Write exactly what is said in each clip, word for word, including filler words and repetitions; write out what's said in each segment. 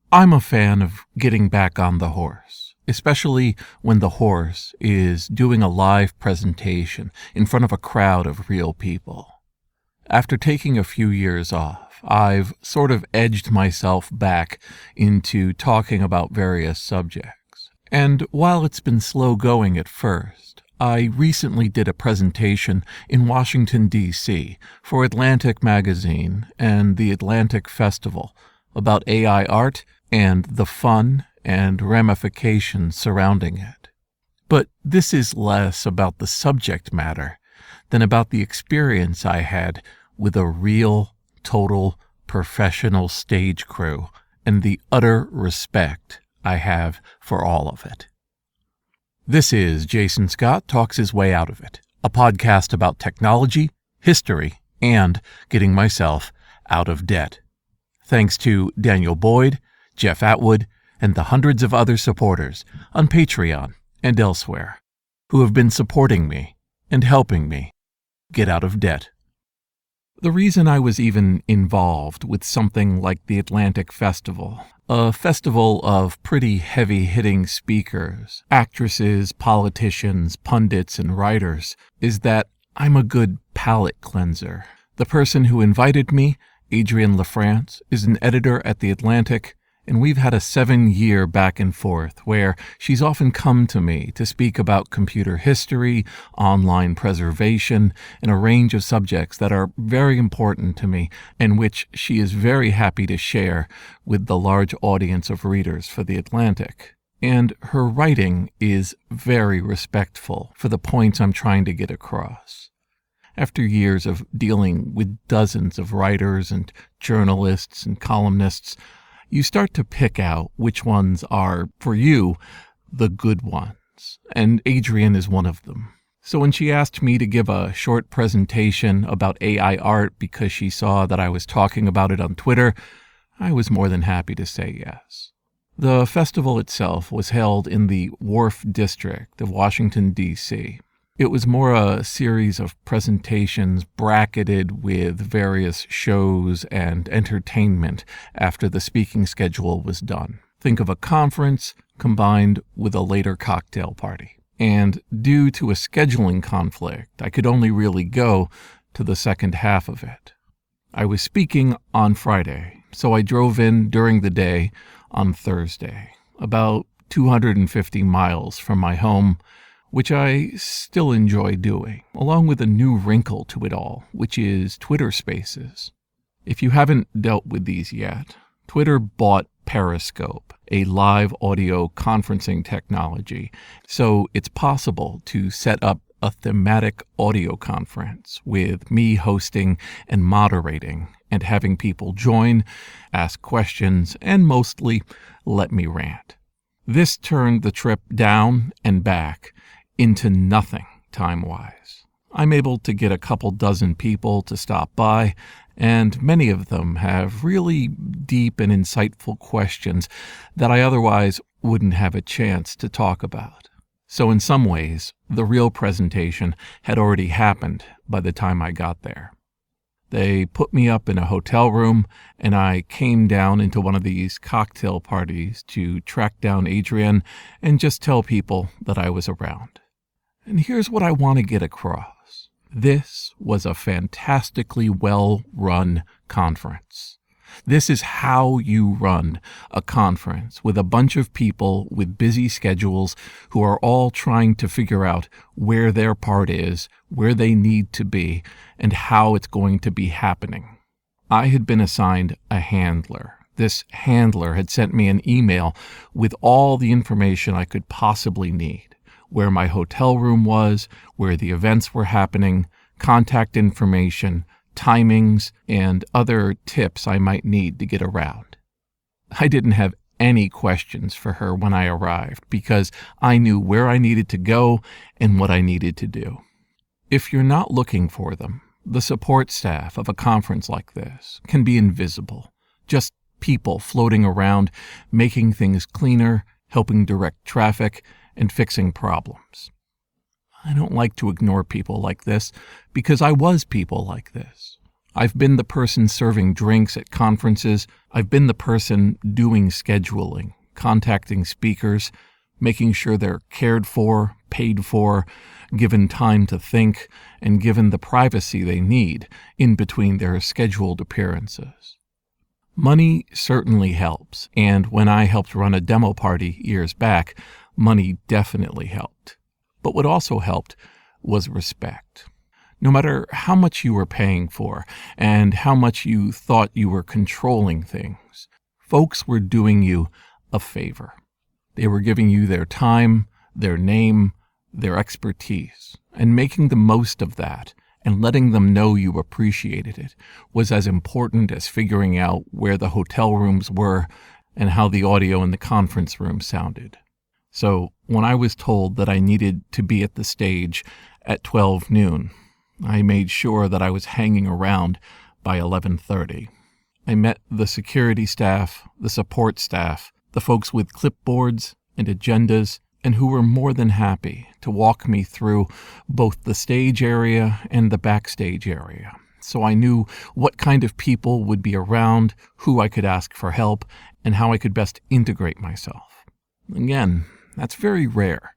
I'm a fan of getting back on the horse, especially when the horse is doing a live presentation in front of a crowd of real people. After taking a few years off, I've sort of edged myself back into talking about various subjects. And while it's been slow going at first, I recently did a presentation in Washington, D C for Atlantic Magazine and the Atlantic Festival about A I art and the fun and ramifications surrounding it. But this is less about the subject matter than about the experience I had with a real, total, professional stage crew and the utter respect I have for all of it. This is Jason Scott Talks His Way Out of It, a podcast about technology, history, and getting myself out of debt. Thanks to Daniel Boyd, Jeff Atwood, and the hundreds of other supporters on Patreon and elsewhere who have been supporting me and helping me get out of debt. The reason I was even involved with something like the Atlantic Festival, a festival of pretty heavy-hitting speakers, actresses, politicians, pundits, and writers, is that I'm a good palate cleanser. The person who invited me, Adrienne LaFrance, is an editor at The Atlantic, and we've had a seven-year back and forth where she's often come to me to speak about computer history, online preservation, and a range of subjects that are very important to me and which she is very happy to share with the large audience of readers for The Atlantic. And her writing is very respectful for the points I'm trying to get across. After years of dealing with dozens of writers and journalists and columnists, you start to pick out which ones are, for you, the good ones, and Adrienne is one of them. So when she asked me to give a short presentation about A I art because she saw that I was talking about it on Twitter, I was more than happy to say yes. The festival itself was held in the Wharf District of Washington, D C It was more a series of presentations bracketed with various shows and entertainment after the speaking schedule was done. Think of a conference combined with a later cocktail party. And due to a scheduling conflict, I could only really go to the second half of it. I was speaking on Friday, so I drove in during the day on Thursday, about two hundred fifty miles from my home, which I still enjoy doing, along with a new wrinkle to it all, which is Twitter Spaces. If you haven't dealt with these yet, Twitter bought Periscope, a live audio conferencing technology, so it's possible to set up a thematic audio conference with me hosting and moderating and having people join, ask questions, and mostly let me rant. This turned the trip down and back into nothing time-wise. I'm able to get a couple dozen people to stop by, and many of them have really deep and insightful questions that I otherwise wouldn't have a chance to talk about. So in some ways, the real presentation had already happened by the time I got there. They put me up in a hotel room, and I came down into one of these cocktail parties to track down Adrienne and just tell people that I was around. And here's what I want to get across. This was a fantastically well-run conference. This is how you run a conference with a bunch of people with busy schedules who are all trying to figure out where their part is, where they need to be, and how it's going to be happening. I had been assigned a handler. This handler had sent me an email with all the information I could possibly need. Where my hotel room was, where the events were happening, contact information, timings, and other tips I might need to get around. I didn't have any questions for her when I arrived because I knew where I needed to go and what I needed to do. If you're not looking for them, the support staff of a conference like this can be invisible, just people floating around, making things cleaner, helping direct traffic, and fixing problems. I don't like to ignore people like this because I was people like this. I've been the person serving drinks at conferences. I've been the person doing scheduling, contacting speakers, making sure they're cared for, paid for, given time to think, and given the privacy they need in between their scheduled appearances. Money certainly helps, and when I helped run a demo party years back, money definitely helped. But what also helped was respect. No matter how much you were paying for and how much you thought you were controlling things, folks were doing you a favor. They were giving you their time, their name, their expertise, and making the most of that and letting them know you appreciated it was as important as figuring out where the hotel rooms were and how the audio in the conference room sounded. So when I was told that I needed to be at the stage at twelve noon, I made sure that I was hanging around by eleven thirty. I met the security staff, the support staff, the folks with clipboards and agendas, and who were more than happy to walk me through both the stage area and the backstage area. So I knew what kind of people would be around, who I could ask for help, and how I could best integrate myself. Again, that's very rare.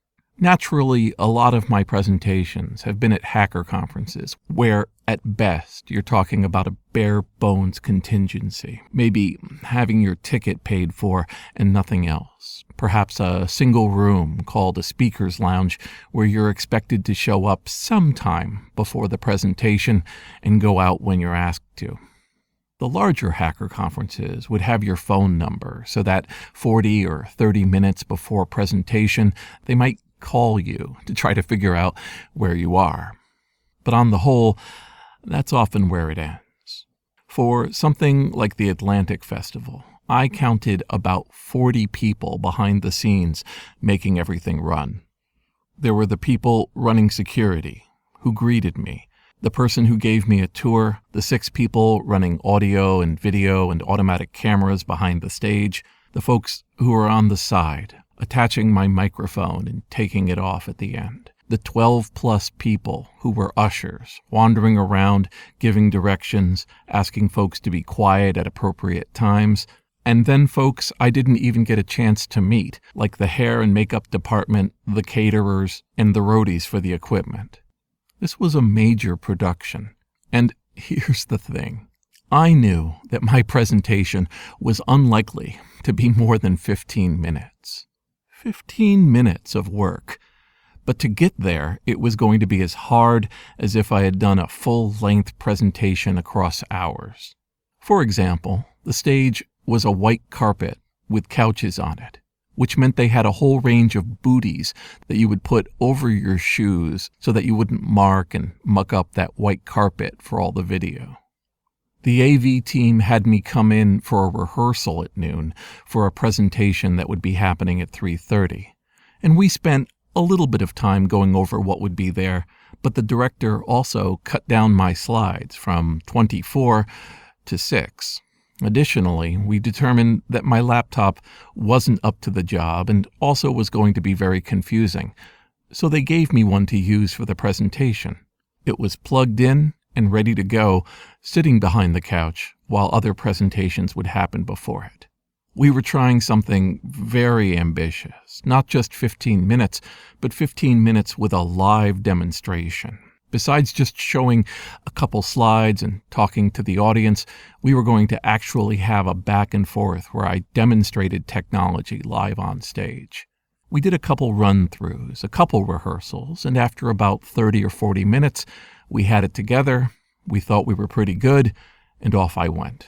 Naturally, a lot of my presentations have been at hacker conferences where, at best, you're talking about a bare-bones contingency, maybe having your ticket paid for and nothing else. Perhaps a single room called a speaker's lounge where you're expected to show up sometime before the presentation and go out when you're asked to. The larger hacker conferences would have your phone number so that forty or thirty minutes before presentation, they might call you to try to figure out where you are. But on the whole, that's often where it ends. For something like the Atlantic Festival, I counted about forty people behind the scenes making everything run. There were the people running security who greeted me, the person who gave me a tour, the six people running audio and video and automatic cameras behind the stage, the folks who were on the side, attaching my microphone and taking it off at the end. The twelve-plus people who were ushers, wandering around, giving directions, asking folks to be quiet at appropriate times, and then folks I didn't even get a chance to meet, like the hair and makeup department, the caterers, and the roadies for the equipment. This was a major production, and here's the thing. I knew that my presentation was unlikely to be more than fifteen minutes. Fifteen minutes of work. But to get there, it was going to be as hard as if I had done a full-length presentation across hours. For example, the stage was a white carpet with couches on it, which meant they had a whole range of booties that you would put over your shoes so that you wouldn't mark and muck up that white carpet for all the video. The A V team had me come in for a rehearsal at noon for a presentation that would be happening at three thirty, and we spent a little bit of time going over what would be there, but the director also cut down my slides from twenty-four to six. Additionally, we determined that my laptop wasn't up to the job and also was going to be very confusing, so they gave me one to use for the presentation. It was plugged in and ready to go, sitting behind the couch while other presentations would happen before it. We were trying something very ambitious, not just fifteen minutes, but fifteen minutes with a live demonstration. Besides just showing a couple slides and talking to the audience, we were going to actually have a back and forth where I demonstrated technology live on stage. We did a couple run-throughs, a couple rehearsals, and after about thirty or forty minutes, we had it together, we thought we were pretty good, and off I went.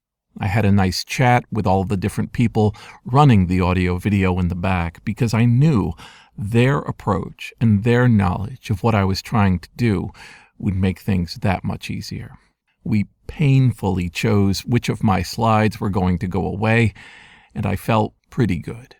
I had a nice chat with all of the different people running the audio video in the back because I knew their approach and their knowledge of what I was trying to do would make things that much easier. We painfully chose which of my slides were going to go away, and I felt pretty good.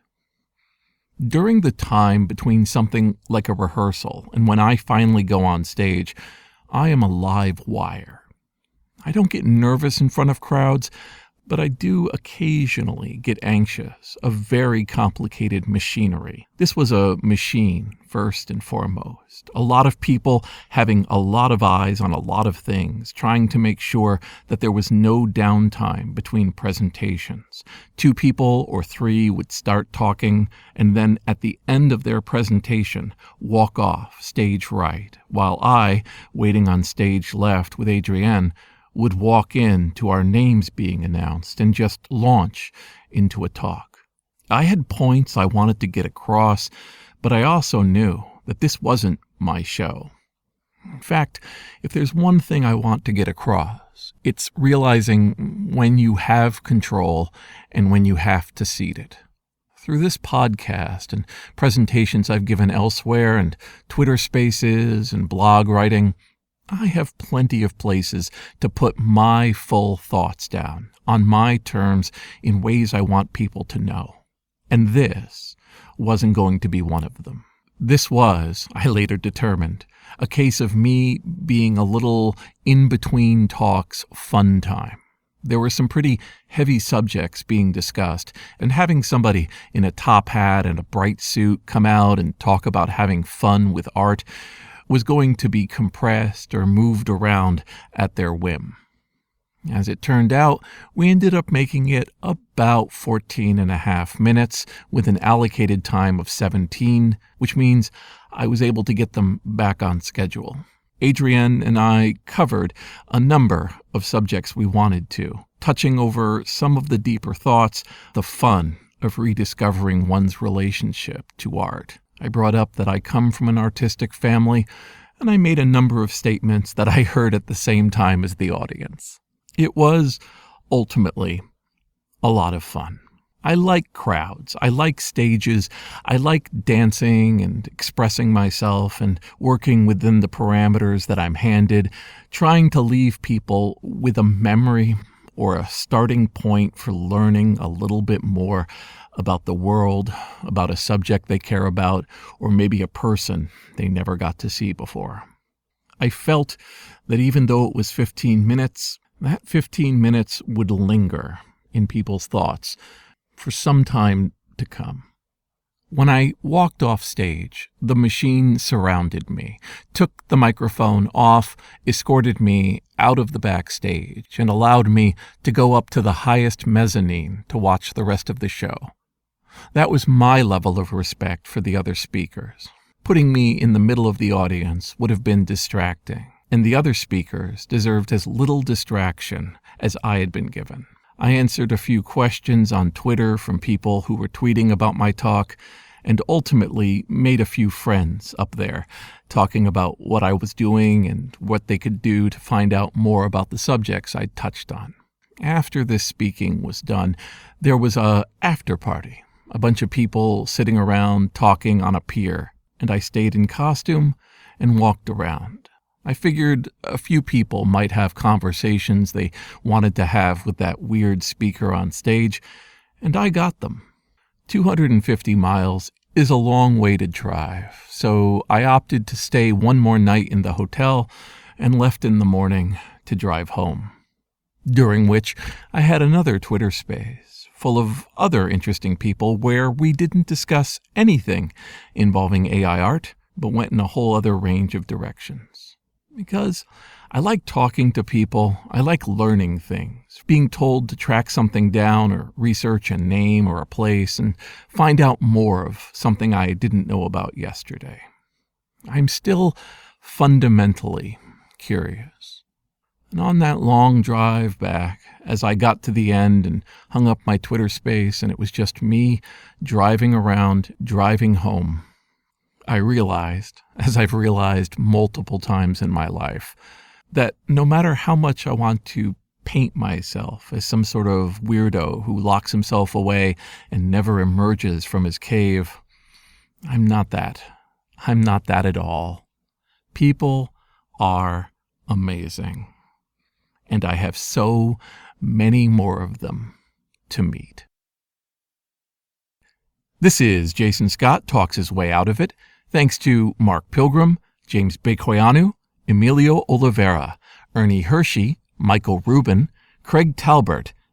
During the time between something like a rehearsal and when I finally go on stage, I am a live wire. I don't get nervous in front of crowds, But I do occasionally get anxious of very complicated machinery. This was a machine, first and foremost. A lot of people having a lot of eyes on a lot of things, trying to make sure that there was no downtime between presentations. Two people or three would start talking, and then at the end of their presentation, walk off stage right, while I, waiting on stage left with Adrienne, would walk in to our names being announced and just launch into a talk. I had points I wanted to get across, but I also knew that this wasn't my show. In fact, if there's one thing I want to get across, it's realizing when you have control and when you have to cede it. Through this podcast and presentations I've given elsewhere and Twitter Spaces and blog writing, I have plenty of places to put my full thoughts down, on my terms, in ways I want people to know. And this wasn't going to be one of them. This was, I later determined, a case of me being a little in-between talks fun time. There were some pretty heavy subjects being discussed, and having somebody in a top hat and a bright suit come out and talk about having fun with art was going to be compressed or moved around at their whim. As it turned out, we ended up making it about fourteen and a half minutes with an allocated time of seventeen, which means I was able to get them back on schedule. Adrienne and I covered a number of subjects we wanted to, touching over some of the deeper thoughts, the fun of rediscovering one's relationship to art. I brought up that I come from an artistic family, and I made a number of statements that I heard at the same time as the audience. It was, ultimately, a lot of fun. I like crowds. I like stages. I like dancing and expressing myself and working within the parameters that I'm handed, trying to leave people with a memory or a starting point for learning a little bit more about the world, about a subject they care about, or maybe a person they never got to see before. I felt that even though it was fifteen minutes, that fifteen minutes would linger in people's thoughts for some time to come. When I walked off stage, the machine surrounded me, took the microphone off, escorted me out of the backstage, and allowed me to go up to the highest mezzanine to watch the rest of the show. That was my level of respect for the other speakers. Putting me in the middle of the audience would have been distracting, and the other speakers deserved as little distraction as I had been given. I answered a few questions on Twitter from people who were tweeting about my talk, and ultimately made a few friends up there, talking about what I was doing and what they could do to find out more about the subjects I'd touched on. After this speaking was done, there was a after party, a bunch of people sitting around talking on a pier, and I stayed in costume and walked around. I figured a few people might have conversations they wanted to have with that weird speaker on stage, and I got them. two hundred fifty miles is a long way to drive, so I opted to stay one more night in the hotel and left in the morning to drive home. During which I had another Twitter space full of other interesting people where we didn't discuss anything involving A I art, but went in a whole other range of directions. Because I like talking to people, I like learning things, being told to track something down or research a name or a place and find out more of something I didn't know about yesterday. I'm still fundamentally curious. And on that long drive back, as I got to the end and hung up my Twitter space and it was just me driving around, driving home, I realized, as I've realized multiple times in my life, that no matter how much I want to paint myself as some sort of weirdo who locks himself away and never emerges from his cave, I'm not that. I'm not that at all. People are amazing. And I have so many more of them to meet. This is Jason Scott Talks His Way Out of It. Thanks to Mark Pilgrim, James Bekoyanu, Emilio Oliveira, Ernie Hershey, Michael Rubin, Craig Talbert,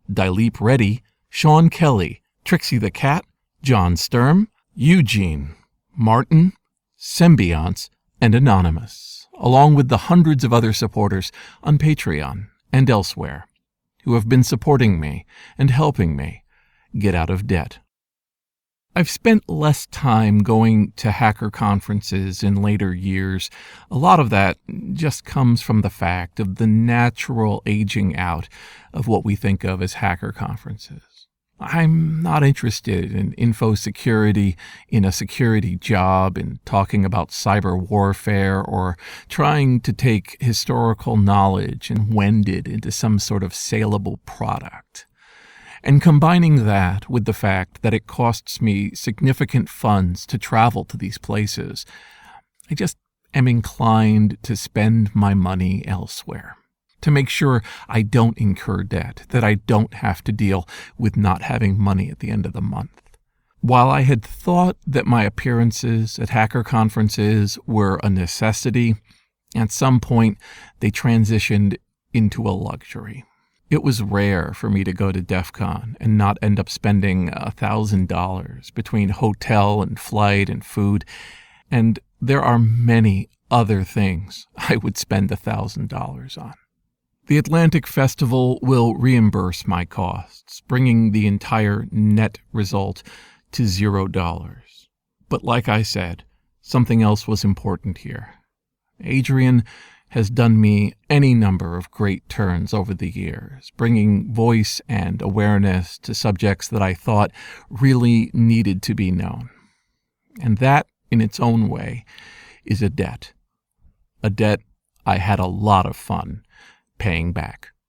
Dileep Reddy, Sean Kelly, Trixie the Cat, John Sturm, Eugene, Martin, Symbionts, and Anonymous, along with the hundreds of other supporters on Patreon and elsewhere who have been supporting me and helping me get out of debt. I've spent less time going to hacker conferences in later years. A lot of that just comes from the fact of the natural aging out of what we think of as hacker conferences. I'm not interested in info security, in a security job, in talking about cyber warfare, or trying to take historical knowledge and wend it into some sort of saleable product. And combining that with the fact that it costs me significant funds to travel to these places, I just am inclined to spend my money elsewhere, to make sure I don't incur debt, that I don't have to deal with not having money at the end of the month. While I had thought that my appearances at hacker conferences were a necessity, at some point they transitioned into a luxury. It was rare for me to go to DEF CON and not end up spending a thousand dollars between hotel and flight and food, and there are many other things I would spend a thousand dollars on. The Atlantic Festival will reimburse my costs, bringing the entire net result to zero dollars. But like I said, something else was important here. Adrian has done me any number of great turns over the years, bringing voice and awareness to subjects that I thought really needed to be known. And that, in its own way, is a debt. A debt I had a lot of fun paying back.